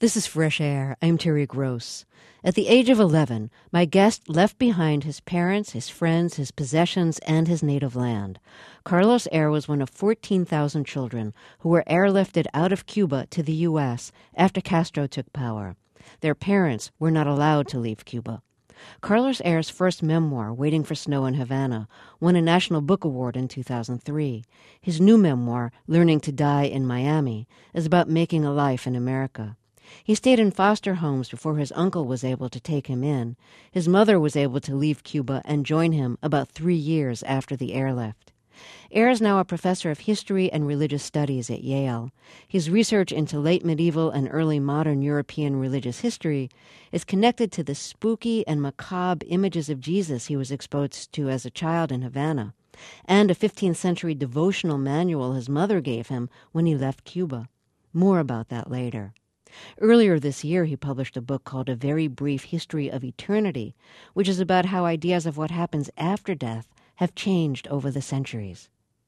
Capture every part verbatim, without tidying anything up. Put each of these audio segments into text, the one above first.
This is Fresh Air. I'm Terry Gross. At the age of eleven, my guest left behind his parents, his friends, his possessions, and his native land. Carlos Eire was one of fourteen thousand children who were airlifted out of Cuba to the U S after Castro took power. Their parents were not allowed to leave Cuba. Carlos Eire's first memoir, Waiting for Snow in Havana, won a National Book Award in two thousand three. His new memoir, Learning to Die in Miami, is about making a life in America. He stayed in foster homes before his uncle was able to take him in. His mother was able to leave Cuba and join him about three years after the airlift. Eire is now a professor of history and religious studies at Yale. His research into late medieval and early modern European religious history is connected to the spooky and macabre images of Jesus he was exposed to as a child in Havana, and a fifteenth century devotional manual his mother gave him when he left Cuba. More about that later. Earlier this year, he published a book called A Very Brief History of Eternity, which is about how ideas of what happens after death have changed over the centuries.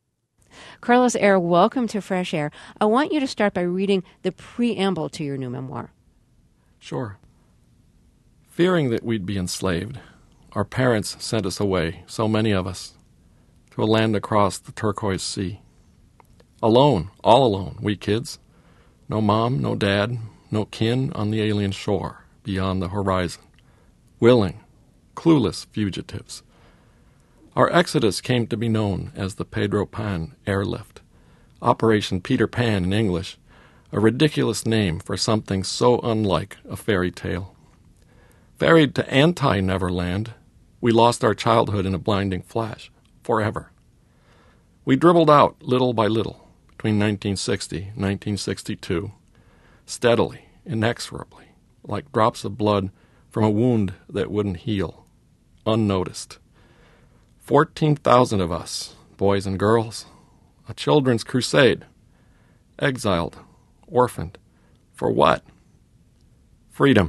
Carlos Eire, welcome to Fresh Air. I want you to start by reading the preamble to your new memoir. Sure. Fearing that we'd be enslaved, our parents sent us away, so many of us, to a land across the turquoise sea. Alone, all alone, we kids. No mom, no dad, no kin on the alien shore beyond the horizon. Willing, clueless fugitives. Our exodus came to be known as the Pedro Pan Airlift. Operation Peter Pan in English, a ridiculous name for something so unlike a fairy tale. Ferried to anti-Neverland, we lost our childhood in a blinding flash, forever. We dribbled out little by little between nineteen sixty and nineteen sixty-two, steadily, inexorably, like drops of blood from a wound that wouldn't heal, unnoticed. Fourteen thousand of us, boys and girls, a children's crusade, exiled, orphaned, for what? Freedom.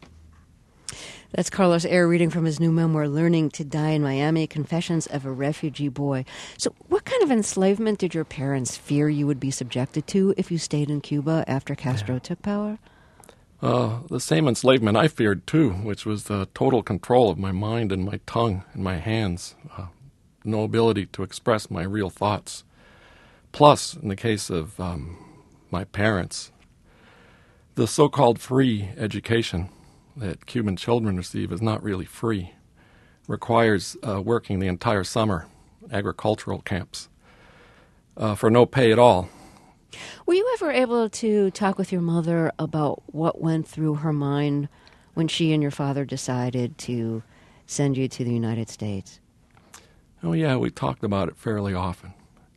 That's Carlos Eire reading from his new memoir, Learning to Die in Miami, Confessions of a Refugee Boy. So what kind of enslavement did your parents fear you would be subjected to if you stayed in Cuba after Castro yeah. took power? Uh, the same enslavement I feared, too, which was the total control of my mind and my tongue and my hands, uh, no ability to express my real thoughts. Plus, in the case of um, my parents, the so-called free education that Cuban children receive is not really free. Requires uh, working the entire summer, agricultural camps, uh, for no pay at all. Were you ever able to talk with your mother about what went through her mind when she and your father decided to send you to the United States? Oh, yeah, we talked about it fairly often.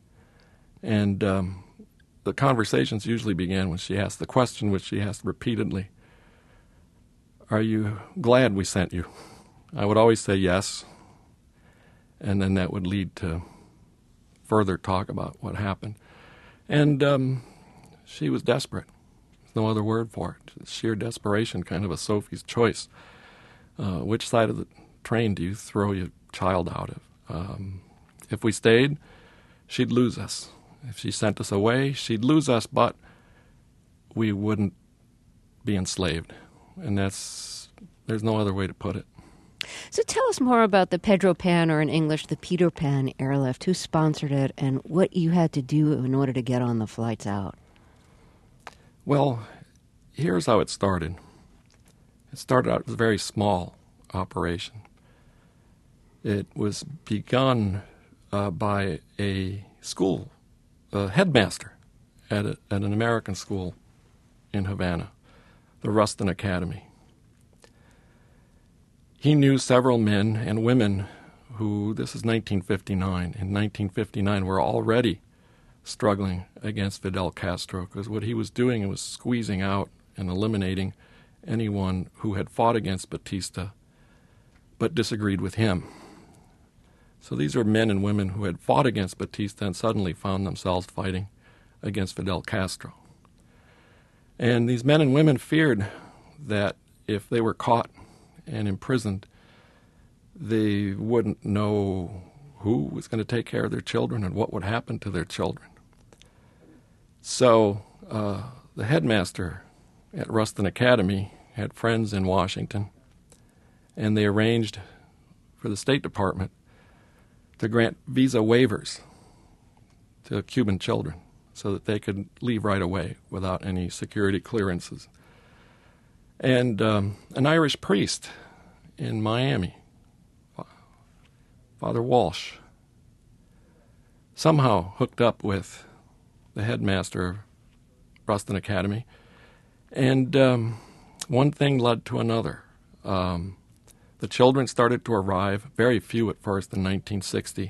And um, the conversations usually began when she asked the question, which she asked repeatedly, "Are you glad we sent you?" I would always say yes, and then that would lead to further talk about what happened. And um, she was desperate. There's no other word for it. Sheer desperation, kind of a Sophie's choice. Uh, which side of the train do you throw your child out of? Um, if we stayed, she'd lose us. If she sent us away, she'd lose us, but we wouldn't be enslaved. And that's, there's no other way to put it. So tell us more about the Pedro Pan, or in English, the Peter Pan Airlift. Who sponsored it and what you had to do in order to get on the flights out? Well, here's how it started. It started out as a very small operation. It was begun uh, by a school, a headmaster at, a, at an American school in Havana, the Ruston Academy. He knew several men and women who, this is nineteen fifty-nine, in nineteen fifty-nine were already struggling against Fidel Castro, because what he was doing was squeezing out and eliminating anyone who had fought against Batista but disagreed with him. So these were men and women who had fought against Batista and suddenly found themselves fighting against Fidel Castro. And these men and women feared that if they were caught and imprisoned, they wouldn't know who was going to take care of their children and what would happen to their children. So uh, the headmaster at Ruston Academy had friends in Washington, and they arranged for the State Department to grant visa waivers to Cuban children so that they could leave right away without any security clearances. And um, an Irish priest in Miami, Father Walsh, somehow hooked up with the headmaster of Ruston Academy, and um, one thing led to another. Um, the children started to arrive, very few at first in nineteen sixty,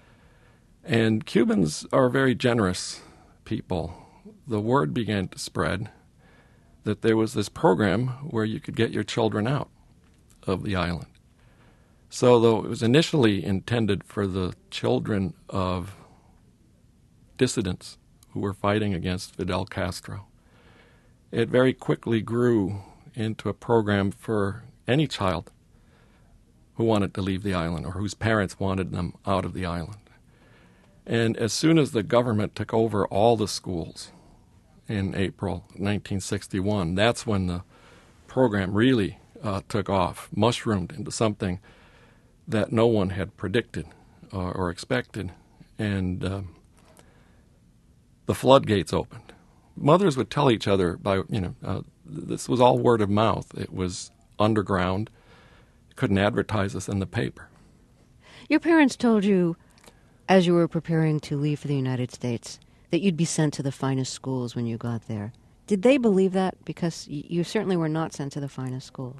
and Cubans are very generous people. The word began to spread that there was this program where you could get your children out of the island. So though it was initially intended for the children of dissidents who were fighting against Fidel Castro, it very quickly grew into a program for any child who wanted to leave the island or whose parents wanted them out of the island. And as soon as the government took over all the schools in April nineteen sixty-one, that's when the program really uh, took off, mushroomed into something that no one had predicted uh, or expected. And um, the floodgates opened. Mothers would tell each other by, you know, uh, this was all word of mouth. It was underground. You couldn't advertise this in the paper. Your parents told you, as you were preparing to leave for the United States, that you'd be sent to the finest schools when you got there. Did they believe that? Because y- you certainly were not sent to the finest schools.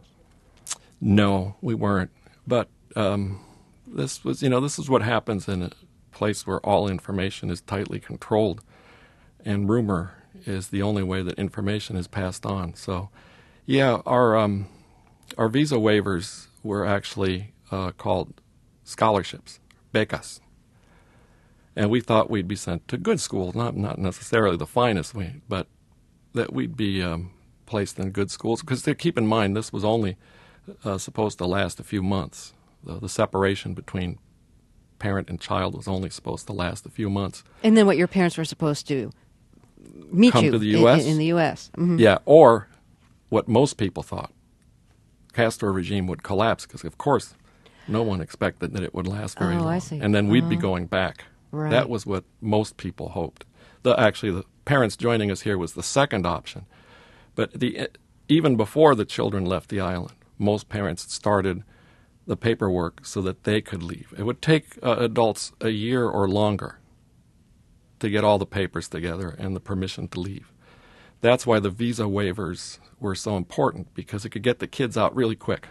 No, we weren't. But um, this was, you know, this is what happens in a place where all information is tightly controlled, and rumor is the only way that information is passed on. So, yeah, our um, our visa waivers were actually uh, called scholarships, becas. And we thought we'd be sent to good schools, not not necessarily the finest, way, but that we'd be um, placed in good schools. Because keep in mind, this was only uh, supposed to last a few months. The, the separation between parent and child was only supposed to last a few months. And then what your parents were supposed to meet Come you to the U S? In, in the U S Mm-hmm. Yeah, or what most people thought. Castro regime would collapse because, of course, no one expected that it would last very Oh, long. I see. And then we'd be Oh. going back. Right. That was what most people hoped. The, actually, the parents joining us here was the second option. But the, even before the children left the island, most parents started the paperwork so that they could leave. It would take uh, adults a year or longer to get all the papers together and the permission to leave. That's why the visa waivers were so important, because it could get the kids out really quick.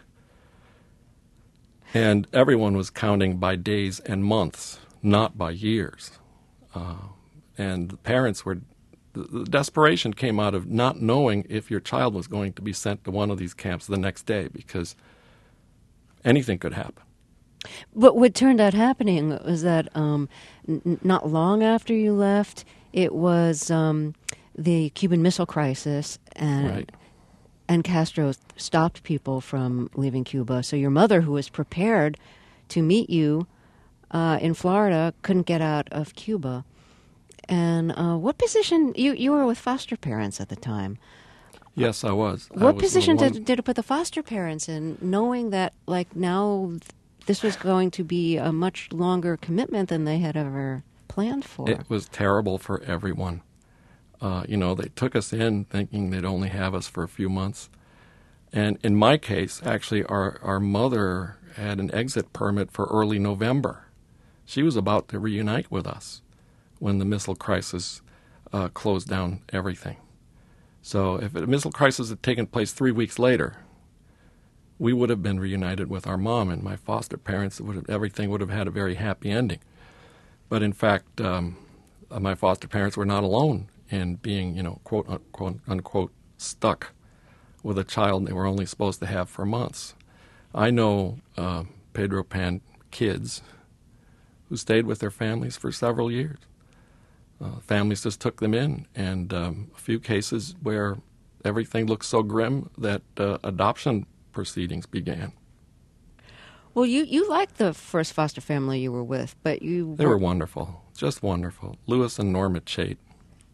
And everyone was counting by days and months, not by years. Uh, and the parents were, the, the desperation came out of not knowing if your child was going to be sent to one of these camps the next day, because anything could happen. But what turned out happening was that um, n- not long after you left, it was um, the Cuban Missile Crisis, and Right. and Castro stopped people from leaving Cuba. So your mother, who was prepared to meet you uh, in Florida, couldn't get out of Cuba. And uh, what position, you, you were with foster parents at the time. Yes, I was. I What was position the one- did, did it put the foster parents in, knowing that, like, now this was going to be a much longer commitment than they had ever planned for? It was terrible for everyone. Uh, you know, they took us in thinking they'd only have us for a few months. And in my case, actually, our, our mother had an exit permit for early November. She was about to reunite with us when the missile crisis uh, closed down everything. So if the missile crisis had taken place three weeks later, we would have been reunited with our mom and my foster parents. It would have, everything would have had a very happy ending. But in fact, um, my foster parents were not alone in being, you know, quote unquote, unquote, stuck with a child they were only supposed to have for months. I know uh, Pedro Pan kids who stayed with their families for several years. Uh, families just took them in, and um, a few cases where everything looked so grim that uh, adoption proceedings began. Well, you, you liked the first foster family you were with, but you... They were wonderful, just wonderful. Louis and Norma Chait.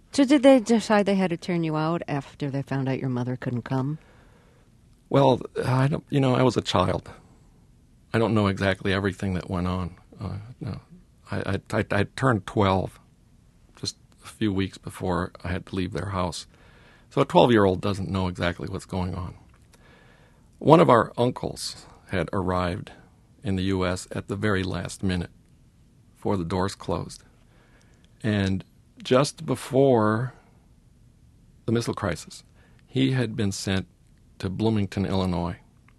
So did they decide they had to turn you out after they found out your mother couldn't come? Well, I don't, you know, I was a child. I don't know exactly everything that went on. Uh, no. I, I, I, I turned twelve just a few weeks before I had to leave their house. So a twelve-year-old doesn't know exactly what's going on. One of our uncles had arrived in the U S at the very last minute before the doors closed. And just before the missile crisis, he had been sent to Bloomington, Illinois.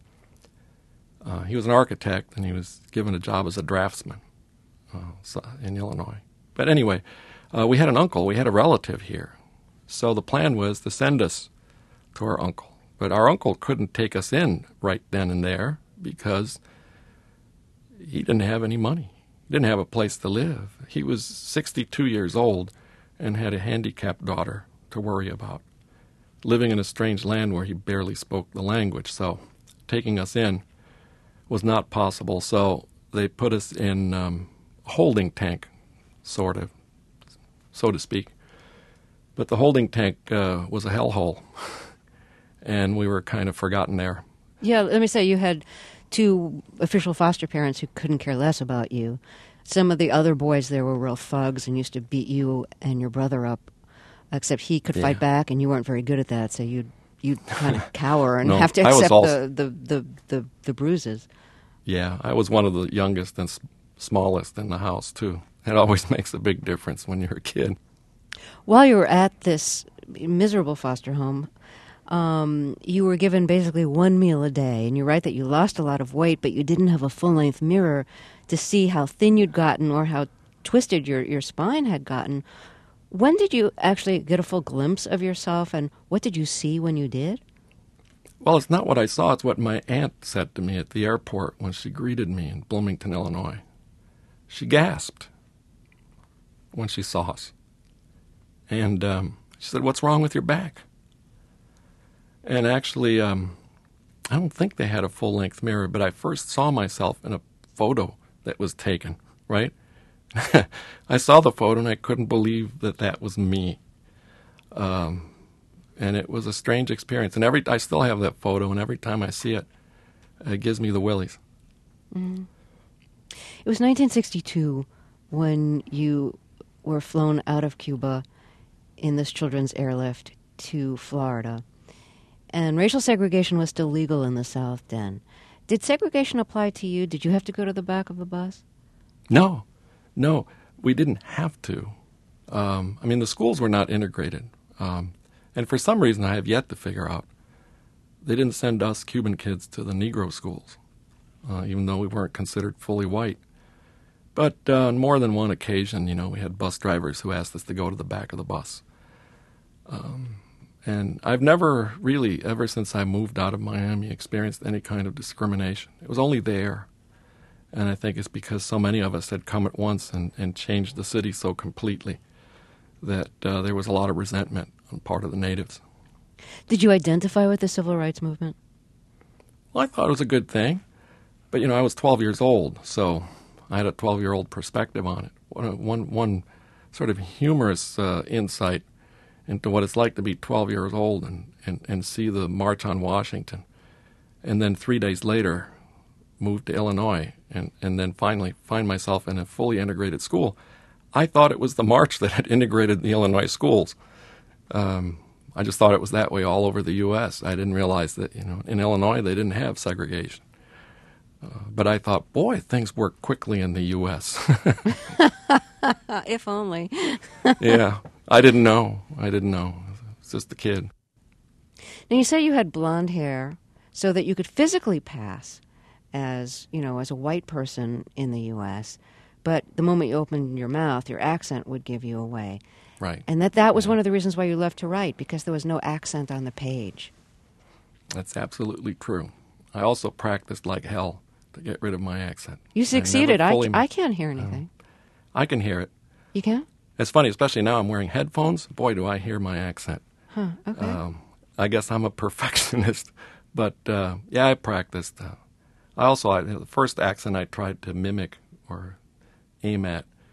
Uh, he was an architect, and he was given a job as a draftsman uh, in Illinois. But anyway, uh, we had an uncle, we had a relative here. So the plan was to send us to our uncle. But our uncle couldn't take us in right then and there because he didn't have any money. He didn't have a place to live. He was sixty-two years old and had a handicapped daughter to worry about, living in a strange land where he barely spoke the language. So taking us in was not possible. So they put us in um, a holding tank, sort of, so to speak. But the holding tank uh, was a hellhole, and we were kind of forgotten there. Yeah, let me say, you had two official foster parents who couldn't care less about you. Some of the other boys there were real thugs and used to beat you and your brother up, except he could Yeah. fight back, and you weren't very good at that, so you'd, you'd kind of cower and No, have to I was accept also- the, the, the, the, the bruises. Yeah, I was one of the youngest and s- smallest in the house, too. It always makes a big difference when you're a kid. While you were at this miserable foster home, um, you were given basically one meal a day, and you write that you lost a lot of weight, but you didn't have a full-length mirror to see how thin you'd gotten or how twisted your, your spine had gotten. When did you actually get a full glimpse of yourself, and what did you see when you did? Well, it's not what I saw. It's what my aunt said to me at the airport when she greeted me in Bloomington, Illinois. She gasped when she saw us. And um, she said, "What's wrong with your back?" And actually, um, I don't think they had a full-length mirror, but I first saw myself in a photo that was taken, right? I saw the photo, and I couldn't believe that that was me. Um, and it was a strange experience. And every I still have that photo, and every time I see it, it gives me the willies. Mm. It was nineteen sixty-two when you were flown out of Cuba in this children's airlift to Florida. And racial segregation was still legal in the South then. Did segregation apply to you? Did you have to go to the back of the bus? No, no, we didn't have to. Um, I mean, the schools were not integrated. Um, and for some reason I have yet to figure out, they didn't send us Cuban kids to the Negro schools, uh, even though we weren't considered fully white. But uh, on more than one occasion, you know, we had bus drivers who asked us to go to the back of the bus. Um, and I've never really, ever since I moved out of Miami, experienced any kind of discrimination. It was only there. And I think it's because so many of us had come at once and, and changed the city so completely that uh, there was a lot of resentment on part of the natives. Did you identify with the civil rights movement? Well, I thought it was a good thing. But, you know, I was twelve years old, so I had a twelve-year-old perspective on it. One, one, one sort of humorous uh, insight into what it's like to be twelve years old and, and, and see the March on Washington. And then three days later, move to Illinois and, and then finally find myself in a fully integrated school. I thought it was the march that had integrated the Illinois schools. Um, I just thought it was that way all over the U S I didn't realize that, you know, in Illinois they didn't have segregation. Uh, but I thought, boy, things work quickly in the U S If only. Yeah, I didn't know. I didn't know. I was just a kid. Now, you say you had blonde hair so that you could physically pass as, you know, as a white person in the U S, but the moment you opened your mouth, your accent would give you away. Right. And that that was Yeah. one of the reasons why you left to write, because there was no accent on the page. That's absolutely true. I also practiced like hell to get rid of my accent. You I succeeded. never I, fully- I can't hear anything. I can hear it. You can? It's funny, especially now I'm wearing headphones. Boy, do I hear my accent. Huh, okay. Um, I guess I'm a perfectionist. But, uh, yeah, I practiced. Uh, I also, I, the first accent I tried to mimic or aim at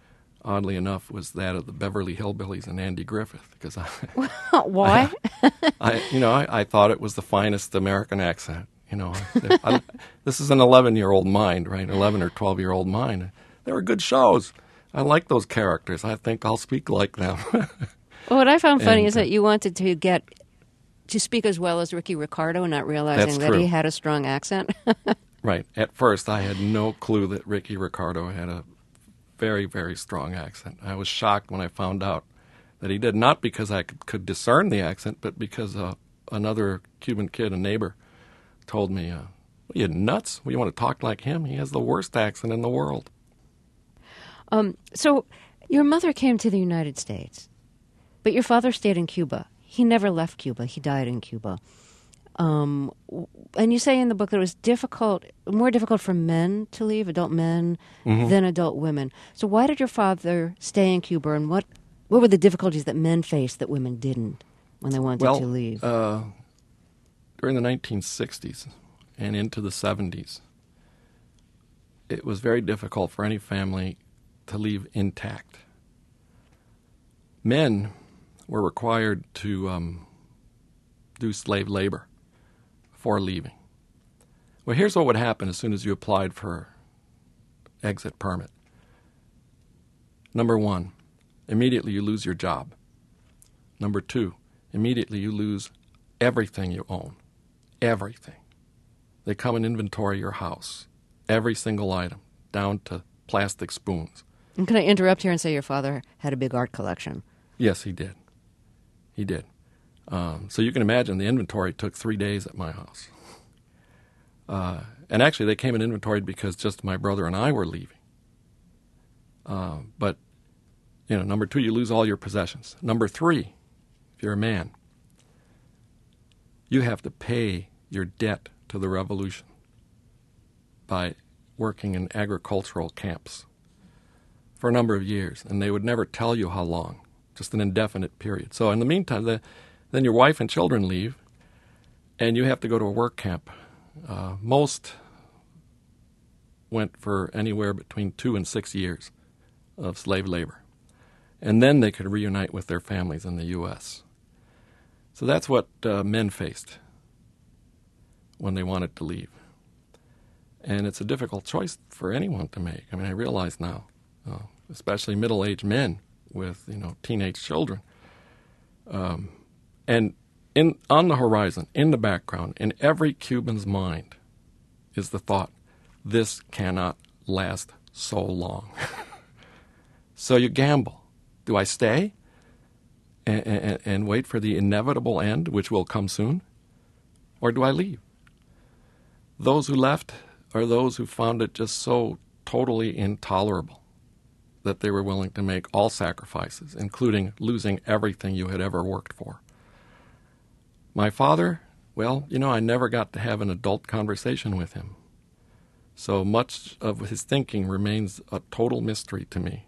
oddly enough, was that of the Beverly Hillbillies and Andy Griffith, because I, Why? I, I, you know, I, I thought it was the finest American accent. You know, I, I, this is an eleven-year-old mind, right? eleven or twelve-year-old mind. They were good shows. I like those characters. I think I'll speak like them. Well, what I found funny And, is that you wanted to get to speak as well as Ricky Ricardo, not realizing That's that true. he had a strong accent. Right. At first, I had no clue that Ricky Ricardo had a very, very strong accent. I was shocked when I found out that he did, not because I could, could discern the accent, but because uh, another Cuban kid, a neighbor, told me, uh, "Are you nuts? You want to talk like him? He has the worst accent in the world." Um, so your mother came to the United States, but your father stayed in Cuba. He never left Cuba. He died in Cuba. Um, and you say in the book that it was difficult, more difficult for men to leave, adult men, mm-hmm. than adult women. So why did your father stay in Cuba, and what what were the difficulties that men faced that women didn't when they wanted well, to leave? Uh, during the nineteen sixties and into the seventies, it was very difficult for any family to leave intact. Men were required to um, do slave labor before leaving. Well, here's what would happen as soon as you applied for exit permit. Number one, immediately you lose your job. Number two, immediately you lose everything you own. Everything. They come and inventory your house. Every single item, down to plastic spoons. And can I interrupt here and say your father had a big art collection? Yes, he did. He did. Um, so you can imagine the inventory took three days at my house. Uh, and actually, they came and inventoried because just my brother and I were leaving. Uh, but, you know, number two, you lose all your possessions. Number three, if you're a man, you have to pay your debt to the revolution by working in agricultural camps for a number of years. And they would never tell you how long, just an indefinite period. So in the meantime, the Then your wife and children leave, and you have to go to a work camp. Uh, most went for anywhere between two and six years of slave labor. And then they could reunite with their families in the U S So that's what uh, men faced when they wanted to leave. And it's a difficult choice for anyone to make. I mean, I realize now, uh, especially middle-aged men with, you know, teenage children. Um, And in on the horizon, in the background, in every Cuban's mind is the thought, this cannot last so long. So you gamble. Do I stay and, and, and wait for the inevitable end, which will come soon? Or do I leave? Those who left are those who found it just so totally intolerable that they were willing to make all sacrifices, including losing everything you had ever worked for. My father, well, you know, I never got to have an adult conversation with him. So much of his thinking remains a total mystery to me.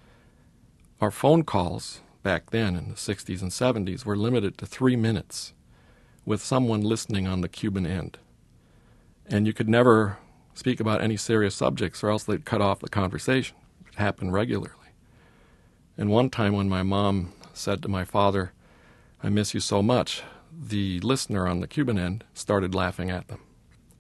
Our phone calls back then in the sixties and seventies were limited to three minutes with someone listening on the Cuban end. And you could never speak about any serious subjects or else they'd cut off the conversation. It happened regularly. And one time when my mom said to my father, "I miss you so much," the listener on the Cuban end started laughing at them.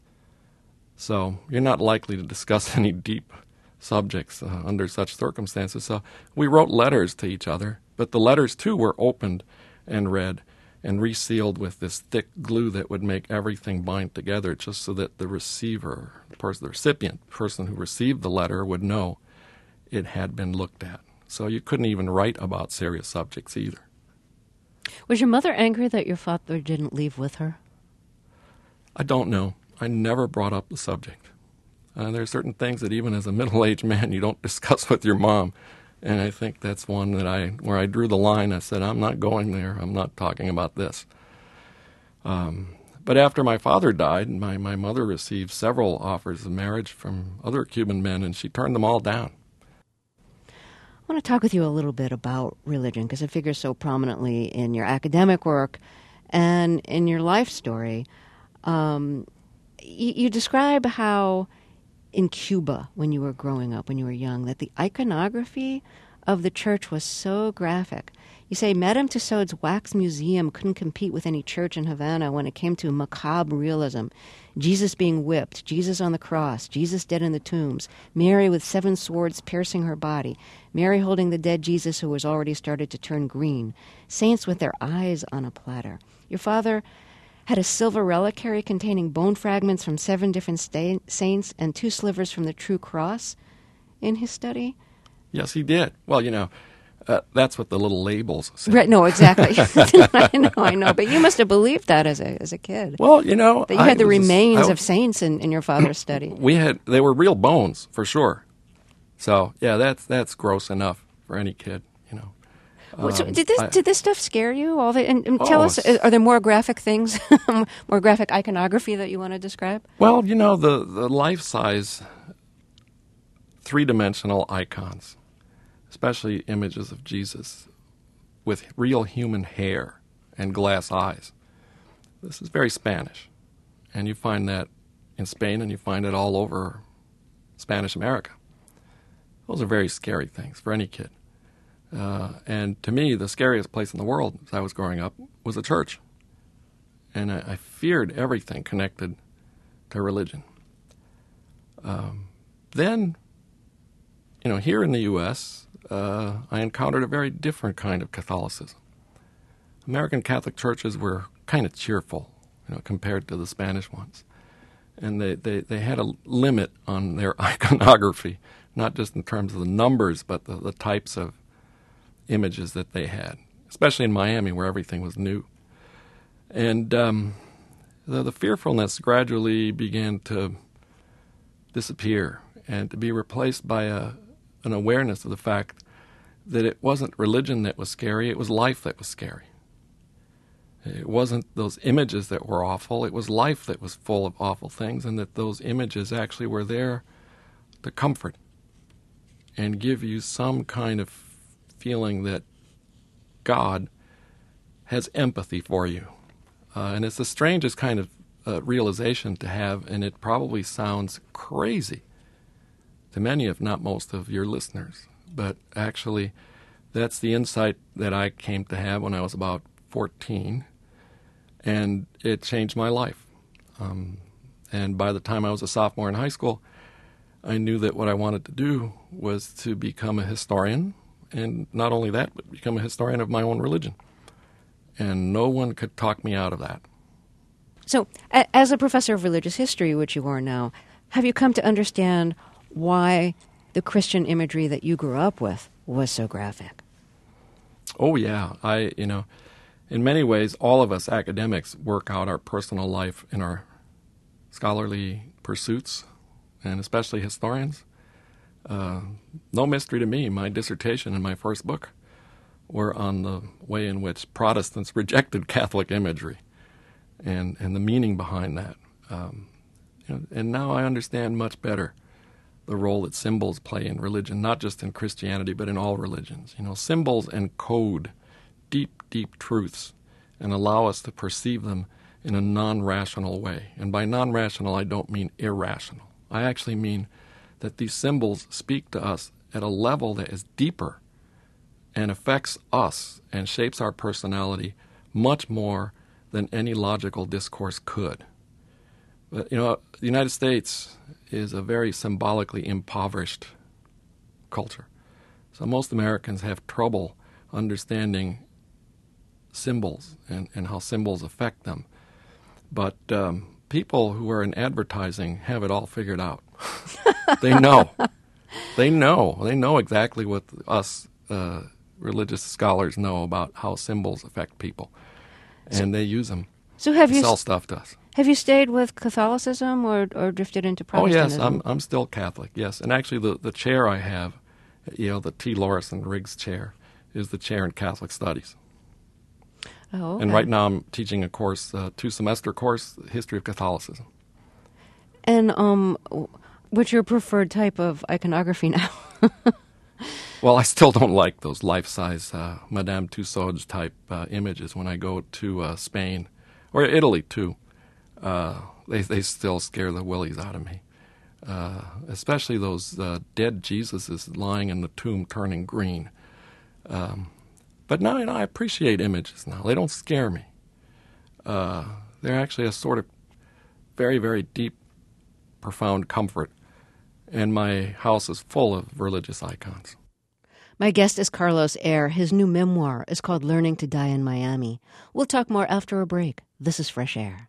So you're not likely to discuss any deep subjects uh, under such circumstances. So we wrote letters to each other, but the letters, too, were opened and read and resealed with this thick glue that would make everything bind together just so that the receiver, the person, the recipient, the person who received the letter would know it had been looked at. So you couldn't even write about serious subjects either. Was your mother angry that your father didn't leave with her? I don't know. I never brought up the subject. Uh, there are certain things that even as a middle-aged man you don't discuss with your mom. And I think that's one that I, where I drew the line. I said, I'm not going there. I'm not talking about this. Um, but after my father died, my, my mother received several offers of marriage from other Cuban men, and she turned them all down. I want to talk with you a little bit about religion because it figures so prominently in your academic work and in your life story. Um, you, you describe how in Cuba, when you were growing up, when you were young, that the iconography of the church was so graphic. You say Madame Tussauds Wax Museum couldn't compete with any church in Havana when it came to macabre realism. Jesus being whipped, Jesus on the cross, Jesus dead in the tombs, Mary with seven swords piercing her body, Mary holding the dead Jesus who was already started to turn green, saints with their eyes on a platter. Your father had a silver reliquary containing bone fragments from seven different sta- saints and two slivers from the true cross in his study? Yes, he did. Well, you know, uh, that's what the little labels say. Right, no, exactly. I know, I know. But you must have believed that as a as a kid. Well, you know, that you had I the was- remains I- of saints in, in your father's study. We had, they were real bones, for sure. So, yeah, that's that's gross enough for any kid, you know. Well, so Um, did this I- did this stuff scare you? All the and, and tell Oh, us, it's- are there more graphic things, more graphic iconography that you want to describe? Well, you know, the, the life-size three-dimensional icons, especially images of Jesus with real human hair and glass eyes. This is very Spanish, and you find that in Spain, and you find it all over Spanish America. Those are very scary things for any kid. Uh, and to me, the scariest place in the world as I was growing up was a church. And I, I feared everything connected to religion. Um, then, you know, here in the U S, uh, I encountered a very different kind of Catholicism. American Catholic churches were kind of cheerful, you know, compared to the Spanish ones. And they, they, they had a limit on their iconography, not just in terms of the numbers, but the, the types of images that they had, especially in Miami where everything was new. And um, the, the fearfulness gradually began to disappear and to be replaced by a, an awareness of the fact that it wasn't religion that was scary, it was life that was scary. It wasn't those images that were awful, it was life that was full of awful things, and that those images actually were there to comfort and give you some kind of feeling that God has empathy for you. Uh, and it's the strangest kind of uh, realization to have, and it probably sounds crazy to many, if not most, of your listeners. But actually, that's the insight that I came to have when I was about fourteen, and it changed my life. Um, and by the time I was a sophomore in high school, I knew that what I wanted to do was to become a historian, and not only that, but become a historian of my own religion. And no one could talk me out of that. So, a- as a professor of religious history, which you are now, have you come to understand why the Christian imagery that you grew up with was so graphic? Oh, yeah. I, you know, in many ways, all of us academics work out our personal life in our scholarly pursuits, and especially historians. Uh, no mystery to me, my dissertation and my first book were on the way in which Protestants rejected Catholic imagery and, and the meaning behind that. Um, you know, and now I understand much better the role that symbols play in religion, not just in Christianity, but in all religions. You know, symbols encode deep, deep truths and allow us to perceive them in a non-rational way. And by non-rational, I don't mean irrational. I actually mean that these symbols speak to us at a level that is deeper and affects us and shapes our personality much more than any logical discourse could. But, you know, the United States is a very symbolically impoverished culture. So most Americans have trouble understanding symbols and, and how symbols affect them. But um, people who are in advertising have it all figured out. They know. They know. They know exactly what us uh, religious scholars know about how symbols affect people. And So- they use them So, have to you sell stuff to us. have you stayed with Catholicism or, or drifted into Oh, yes, Protestantism? I'm I'm still Catholic, yes. And actually the, the chair I have at Yale, the T. Lorison Riggs Chair, is the chair in Catholic Studies. Oh, okay. And right now I'm teaching a course, a two-semester course, History of Catholicism. And um, what's your preferred type of iconography now? Well, I still don't like those life-size uh, Madame Tussauds type uh, images when I go to uh, Spain or Italy too. Uh, they they still scare the willies out of me, uh, especially those uh, dead Jesuses lying in the tomb turning green. Um, but now, you know, I appreciate images now. They don't scare me. Uh, they're actually a sort of very, very deep, profound comfort. And my house is full of religious icons. My guest is Carlos Eire. His new memoir is called Learning to Die in Miami. We'll talk more after a break. This is Fresh Air.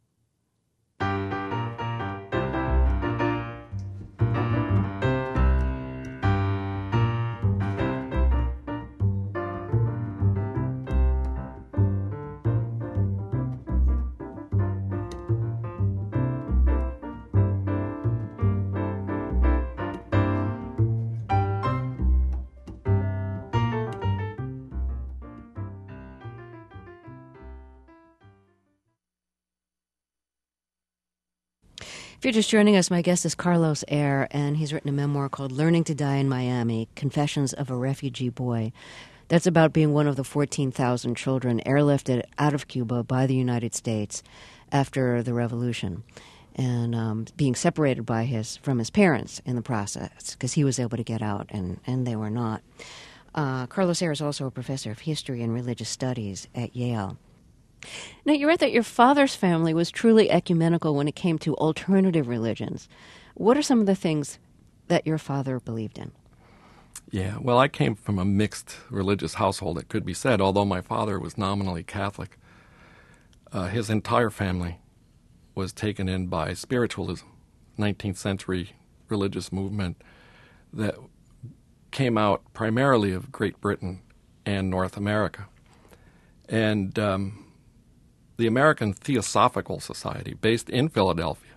If you're just joining us, my guest is Carlos Eire, and he's written a memoir called Learning to Die in Miami, Confessions of a Refugee Boy. That's about being one of the fourteen thousand children airlifted out of Cuba by the United States after the revolution, and um, being separated by his from his parents in the process, because he was able to get out and, and they were not. Uh, Carlos Eire is also a professor of history and religious studies at Yale. Now, you read that your father's family was truly ecumenical when it came to alternative religions. What are some of the things that your father believed in? Yeah, well, I came from a mixed religious household, it could be said, although my father was nominally Catholic. Uh, his entire family was taken in by spiritualism, nineteenth century religious movement that came out primarily of Great Britain and North America. And um, the American Theosophical Society, based in Philadelphia,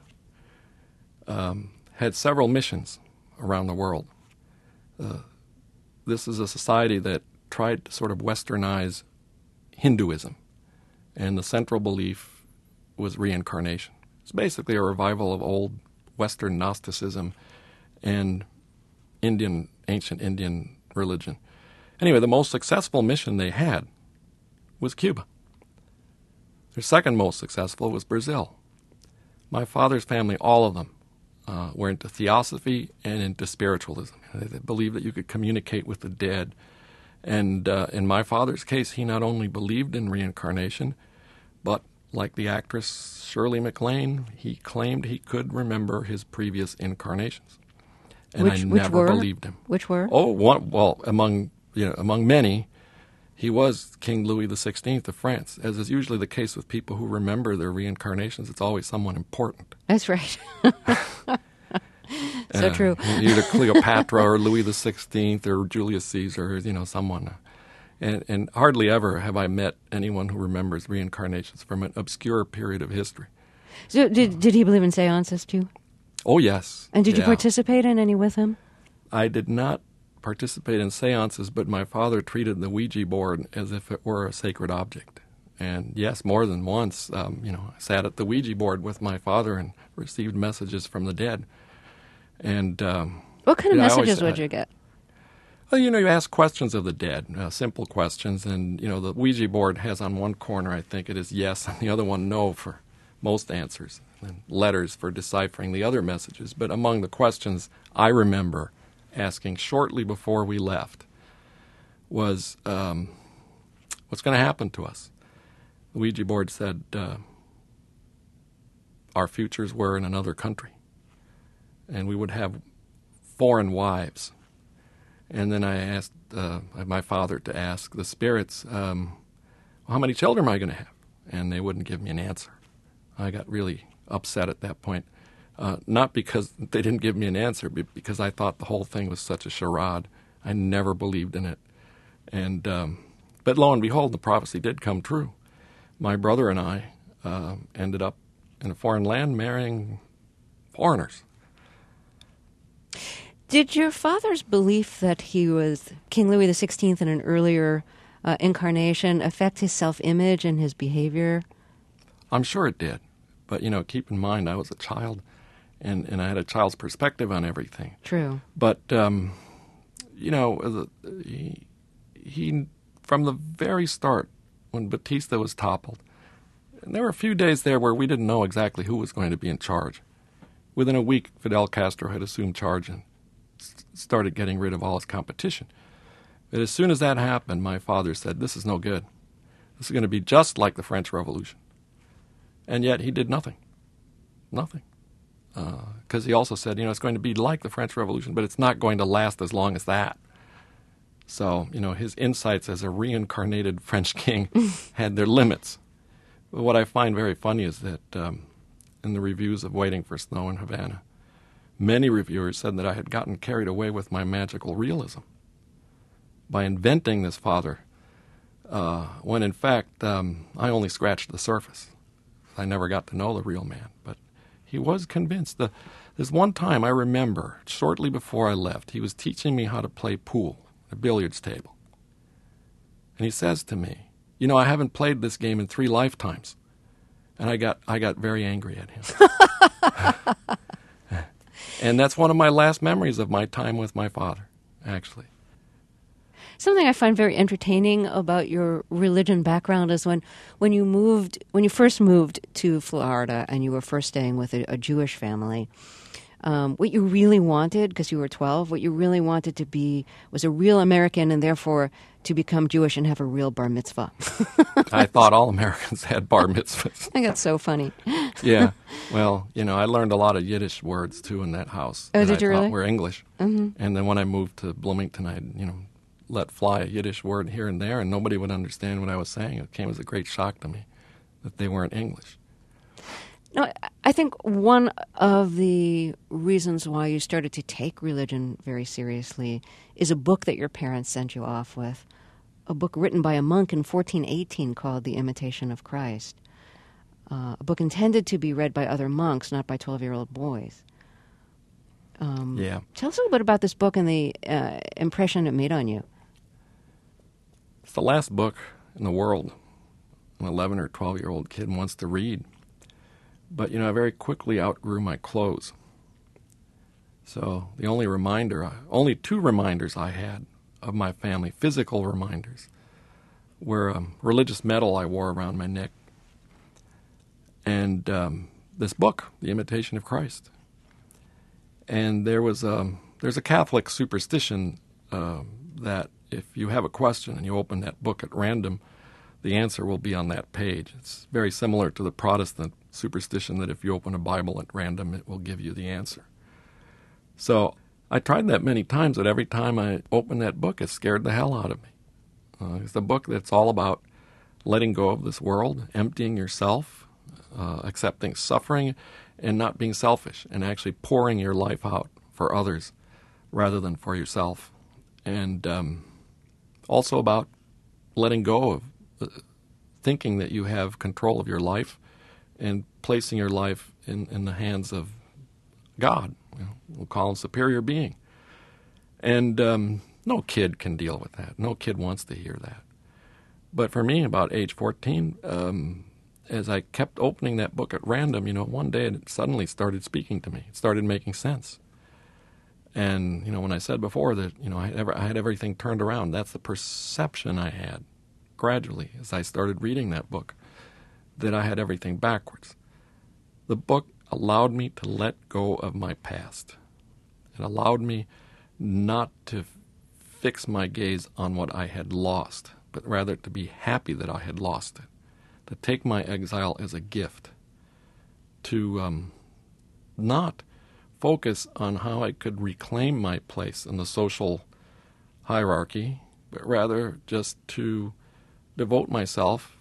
um, had several missions around the world. Uh, this is a society that tried to sort of westernize Hinduism, and the central belief was reincarnation. It's basically a revival of old Western Gnosticism and Indian, ancient Indian religion. Anyway, the most successful mission they had was Cuba. Their second most successful was Brazil. My father's family, all of them, uh, were into theosophy and into spiritualism. They believed that you could communicate with the dead. And uh, in my father's case, he not only believed in reincarnation, but like the actress Shirley MacLaine, he claimed he could remember his previous incarnations. And which, I which never were? believed him. Which were? Oh, one, well, among you know, among many, he was King Louis the Sixteenth of France. As is usually the case with people who remember their reincarnations, it's always someone important. That's right. So uh, true. Either Cleopatra or Louis the Sixteenth or Julius Caesar, you know, someone. And, and hardly ever have I met anyone who remembers reincarnations from an obscure period of history. So did, did he believe in seances, too? Oh, yes. And did yeah. you participate in any with him? I did not participate in seances, but my father treated the Ouija board as if it were a sacred object. And yes, more than once, um, you know, I sat at the Ouija board with my father and received messages from the dead. And um, what kind of you know, messages always, would you get? Well, you know, you ask questions of the dead, uh, simple questions, and, you know, the Ouija board has on one corner, I think it is yes, and the other one no for most answers, and letters for deciphering the other messages. But among the questions I remember asking shortly before we left was, um, what's going to happen to us? The Ouija board said, uh, our futures were in another country, and we would have foreign wives. And then I asked uh, my father to ask the spirits, um, well, how many children am I going to have? And they wouldn't give me an answer. I got really upset at that point. Uh, not because they didn't give me an answer, but because I thought the whole thing was such a charade. I never believed in it. And um, but lo and behold, the prophecy did come true. My brother and I uh, ended up in a foreign land marrying foreigners. Did your father's belief that he was King Louis the Sixteenth in an earlier uh, incarnation affect his self-image and his behavior? I'm sure it did. But, you know, keep in mind, I was a child, and, and I had a child's perspective on everything. True. But, um, you know, he, he, from the very start, when Batista was toppled, and there were a few days there where we didn't know exactly who was going to be in charge. Within a week, Fidel Castro had assumed charge and s- started getting rid of all his competition. But as soon as that happened, my father said, this is no good. This is going to be just like the French Revolution. And yet he did nothing. Nothing. Because uh, he also said, you know, it's going to be like the French Revolution, but it's not going to last as long as that. So, you know, his insights as a reincarnated French king had their limits. But what I find very funny is that um, in the reviews of Waiting for Snow in Havana, many reviewers said that I had gotten carried away with my magical realism by inventing this father, uh, when in fact um, I only scratched the surface. I never got to know the real man, but he was convinced. The, there's one time I remember, shortly before I left, he was teaching me how to play pool, a billiards table. And he says to me, you know, I haven't played this game in three lifetimes. And I got I got very angry at him. And that's one of my last memories of my time with my father, actually. Something I find very entertaining about your religion background is when, when you moved, when you first moved to Florida and you were first staying with a, a Jewish family, um, what you really wanted, because you were twelve, what you really wanted to be was a real American and therefore to become Jewish and have a real bar mitzvah. I thought all Americans had bar mitzvahs. I think that's so funny. Yeah. Well, you know, I learned a lot of Yiddish words, too, in that house. Oh, that did I you thought really? were English. Mm-hmm. And then when I moved to Bloomington, I, you know, let fly a Yiddish word here and there, and nobody would understand what I was saying. It came as a great shock to me that they weren't English. No, I think one of the reasons why you started to take religion very seriously is a book that your parents sent you off with, a book written by a monk in fourteen eighteen called The Imitation of Christ, uh, a book intended to be read by other monks, not by twelve-year-old boys. Um, yeah. Tell us a little bit about this book and the uh, impression it made on you. It's the last book in the world an eleven or twelve-year-old kid wants to read. But, you know, I very quickly outgrew my clothes. So the only reminder, only two reminders I had of my family, physical reminders, were a religious medal I wore around my neck and um, this book, The Imitation of Christ. And there was a, there's a Catholic superstition uh, that if you have a question and you open that book at random, the answer will be on that page. It's very similar to the Protestant superstition that if you open a Bible at random, it will give you the answer. So I tried that many times, but every time I opened that book, it scared the hell out of me. Uh, it's a book that's all about letting go of this world, emptying yourself, uh, accepting suffering, and not being selfish, and actually pouring your life out for others rather than for yourself. And um, also about letting go of uh, thinking that you have control of your life and placing your life in, in the hands of God. You know, we'll call him superior being. And um, no kid can deal with that. No kid wants to hear that. But for me, about age fourteen, um, as I kept opening that book at random, you know, one day it suddenly started speaking to me. It started making sense. And, you know, when I said before that, you know, I had, ever, I had everything turned around, that's the perception I had gradually as I started reading that book, that I had everything backwards. The book allowed me to let go of my past. It allowed me not to f- fix my gaze on what I had lost, but rather to be happy that I had lost it, to take my exile as a gift, to um, not focus on how I could reclaim my place in the social hierarchy, but rather just to devote myself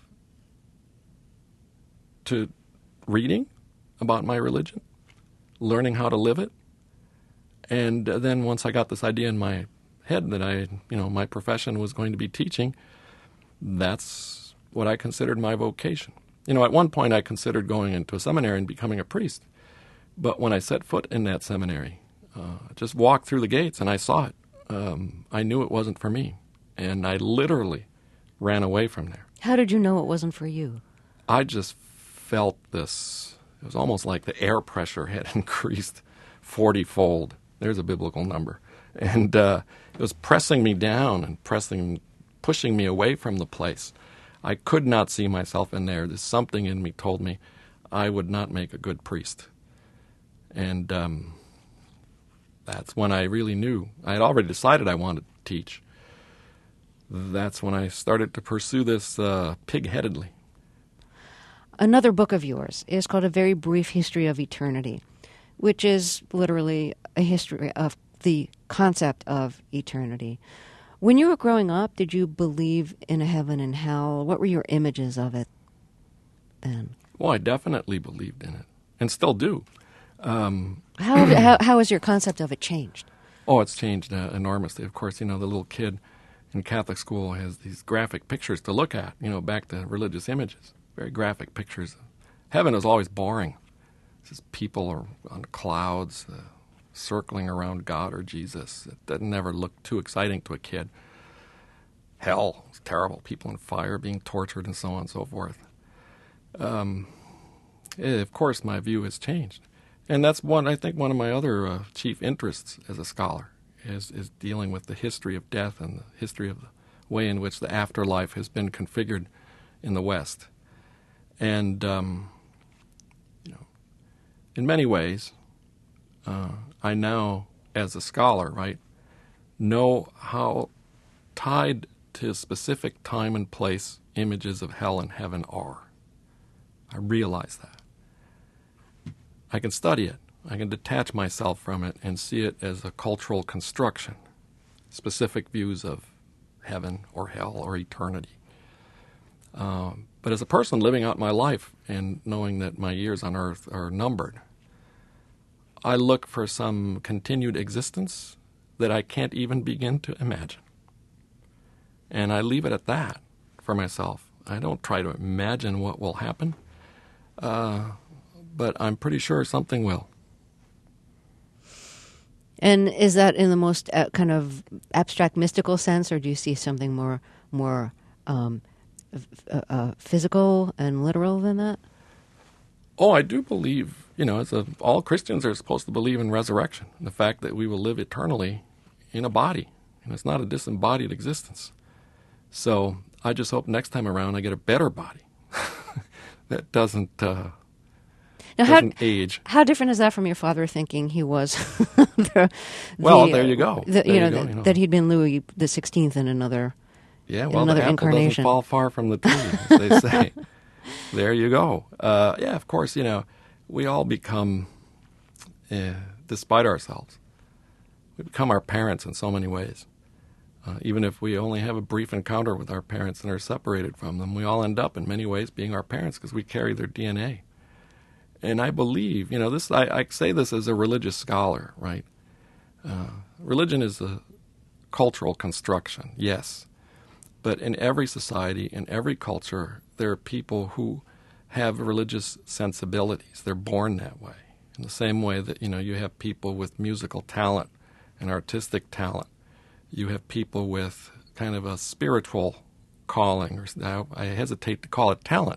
to reading about my religion, learning how to live it, and then once I got this idea in my head that I, you know, my profession was going to be teaching, that's what I considered my vocation. You know, at one point I considered going into a seminary and becoming a priest, but when I set foot in that seminary, uh, just walked through the gates and I saw it, um, I knew it wasn't for me, and I literally ran away from there. How did you know it wasn't for you? I just felt this, it was almost like the air pressure had increased forty-fold. There's a biblical number. And uh, it was pressing me down and pressing, pushing me away from the place. I could not see myself in there. There's something in me told me I would not make a good priest. And um, that's when I really knew. I had already decided I wanted to teach. that's when I started to pursue this uh, pig-headedly. Another book of yours is called A Very Brief History of Eternity, which is literally a history of the concept of eternity. When you were growing up, did you believe in a heaven and hell? What were your images of it then? Well, I definitely believed in it, and still do. Um, how, how how has your concept of it changed? Oh, it's changed uh, enormously. Of course, you know, the little kid in Catholic school has these graphic pictures to look at, you know, back to religious images, very graphic pictures. Heaven is always boring. It's just people are on clouds, uh, circling around God or Jesus. It doesn't never look too exciting to a kid. Hell is terrible. People in fire being tortured and so on and so forth. Um, eh, of course, my view has changed. And that's one, I think, one of my other uh, chief interests as a scholar is, is dealing with the history of death and the history of the way in which the afterlife has been configured in the West. And, um, you know, in many ways, uh, I now, as a scholar, right, know how tied to a specific time and place images of hell and heaven are. I realize that. I can study it. I can detach myself from it and see it as a cultural construction, specific views of heaven or hell or eternity. Um, but as a person living out my life and knowing that my years on earth are numbered, I look for some continued existence that I can't even begin to imagine. And I leave it at that for myself. I don't try to imagine what will happen, uh, but I'm pretty sure something will. And is that in the most uh, kind of abstract, mystical sense, or do you see something more more um, f- uh, physical and literal than that? Oh, I do believe, you know, as a, all Christians are supposed to believe in resurrection, the fact that we will live eternally in a body, and it's not a disembodied existence. So I just hope next time around I get a better body that doesn't, uh, now, doesn't how, age. How different is that from your father thinking he was the, well, the, there you go. The, there you, know, you go the, you know, that he'd been Louis the Sixteenth in another Yeah, in well, another the apple incarnation. doesn't fall far from the tree, as they say. There you go. Uh, yeah, of course, you know, we all become, uh, despite ourselves, we become our parents in so many ways. Uh, even if we only have a brief encounter with our parents and are separated from them, we all end up in many ways being our parents because we carry their D N A. And I believe, you know, this I, I say this as a religious scholar, right? Uh, religion is a cultural construction, yes. But in every society, in every culture, there are people who have religious sensibilities. They're born that way. In the same way that, you know, you have people with musical talent and artistic talent. You have people with kind of a spiritual calling, or I hesitate to call it talent.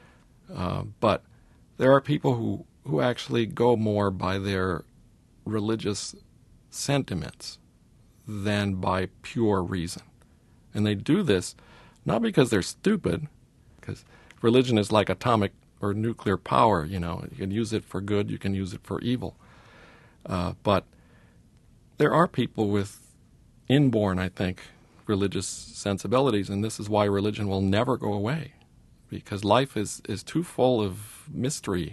Uh, but there are people who, who actually go more by their religious sentiments than by pure reason. And they do this not because they're stupid, because religion is like atomic or nuclear power, you know. You can use it for good, you can use it for evil. Uh, but there are people with inborn, I think, religious sensibilities, and this is why religion will never go away, because life is, is too full of mystery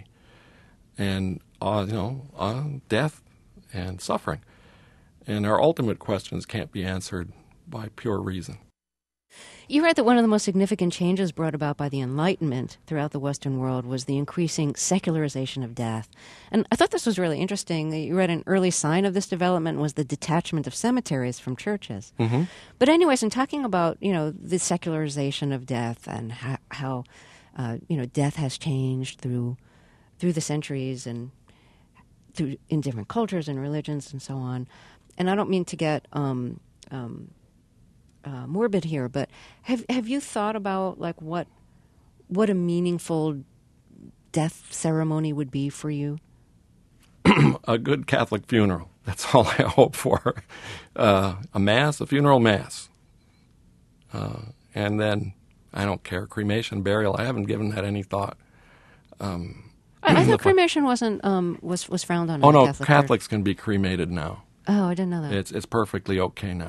and, uh, you know, uh, death and suffering. And our ultimate questions can't be answered by pure reason. You write that one of the most significant changes brought about by the Enlightenment throughout the Western world was the increasing secularization of death. And I thought this was really interesting. You read an early sign of this development was the detachment of cemeteries from churches. Mm-hmm. But anyways, in talking about, you know, the secularization of death and how, how uh, you know, death has changed through through the centuries and through in different cultures and religions and so on. And I don't mean to get um, um, Uh, morbid here, but have have you thought about like what what a meaningful death ceremony would be for you? A good Catholic funeral. That's all I hope for. Uh, a mass, a funeral mass. Uh, and then, I don't care, cremation, burial, I haven't given that any thought. Um, I, I thought cremation wasn't um, was was frowned on. Oh in the no, Catholic Catholics Church. can be cremated now. Oh, I didn't know that. It's it's perfectly okay now.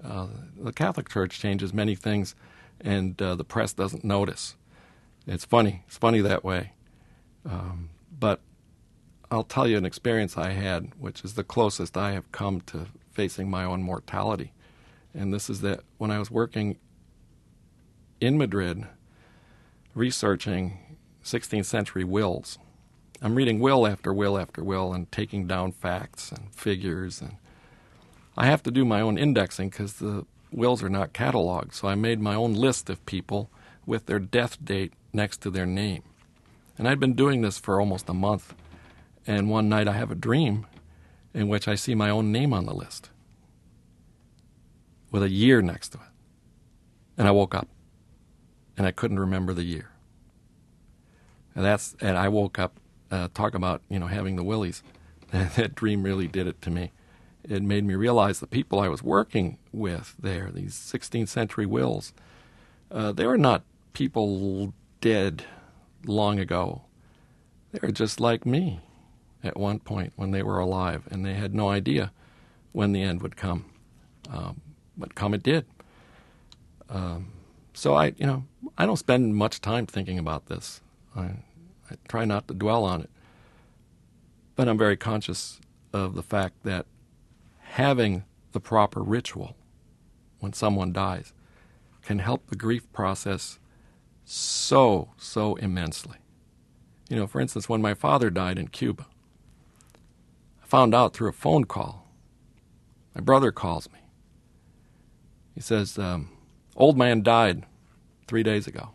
Uh, the Catholic Church changes many things, and uh, the press doesn't notice. It's funny. It's funny that way. Um, but I'll tell you an experience I had, which is the closest I have come to facing my own mortality. And this is that when I was working in Madrid researching sixteenth century wills, I'm reading will after will after will and taking down facts and figures. And I have to do my own indexing because the wills are not cataloged. So I made my own list of people with their death date next to their name. And I'd been doing this for almost a month. And one night I have a dream in which I see my own name on the list with a year next to it. And I woke up, and I couldn't remember the year. And that's and I woke up, uh, talk about, you know, having the willies. That dream really did it to me. It made me realize the people I was working with there, these sixteenth century wills, uh, they were not people dead long ago. They were just like me at one point when they were alive, and they had no idea when the end would come. Um, but come it did. Um, so I, you know, I don't spend much time thinking about this. I, I try not to dwell on it. But I'm very conscious of the fact that having the proper ritual when someone dies can help the grief process so, so immensely. You know, for instance, when my father died in Cuba, I found out through a phone call. My brother calls me. He says, um, old man died three days ago.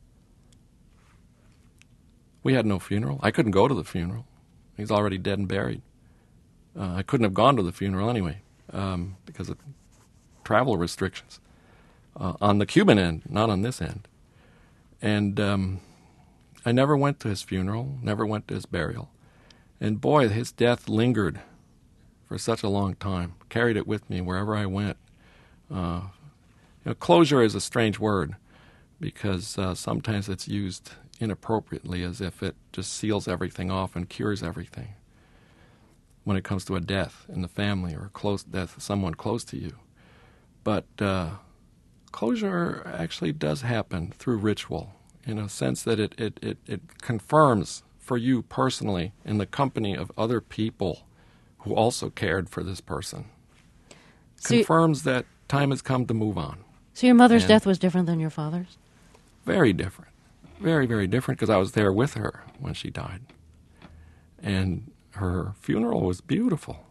We had no funeral. I couldn't go to the funeral. He's already dead and buried. Uh, I couldn't have gone to the funeral anyway um, because of travel restrictions uh, on the Cuban end, not on this end. And um, I never went to his funeral, never went to his burial. And boy, his death lingered for such a long time, carried it with me wherever I went. Uh, you know, closure is a strange word because uh, sometimes it's used inappropriately as if it just seals everything off and cures everything when it comes to a death in the family or a close death of someone close to you. But uh, closure actually does happen through ritual in a sense that it, it, it, it confirms for you personally in the company of other people who also cared for this person. So confirms that time has come to move on. So your mother's and death was different than your father's? Very different. Very, very different because I was there with her when she died. And her funeral was beautiful.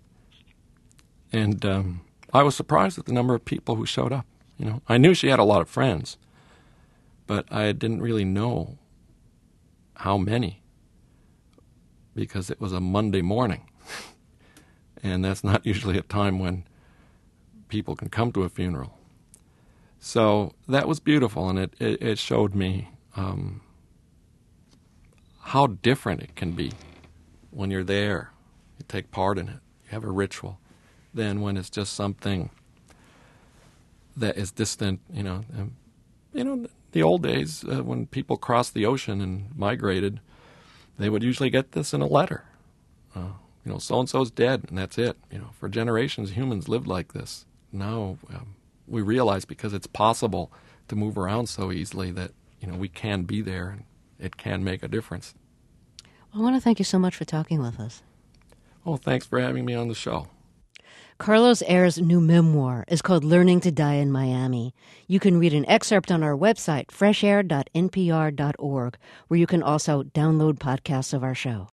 And um, I was surprised at the number of people who showed up. You know, I knew she had a lot of friends, but I didn't really know how many because it was a Monday morning. And that's not usually a time when people can come to a funeral. So that was beautiful, and it, it, it showed me um, how different it can be when you're there, you take part in it, you have a ritual, than when it's just something that is distant. You know, and, you know, the old days uh, when people crossed the ocean and migrated, they would usually get this in a letter. Uh, you know, so-and-so's dead, and that's it. You know, for generations, humans lived like this. Now um, we realize because it's possible to move around so easily that, you know, we can be there and it can make a difference. Well, I want to thank you so much for talking with us. Oh, thanks for having me on the show. Carlos Eyre's new memoir is called Learning to Die in Miami. You can read an excerpt on our website, fresh air dot n p r dot org, where you can also download podcasts of our show.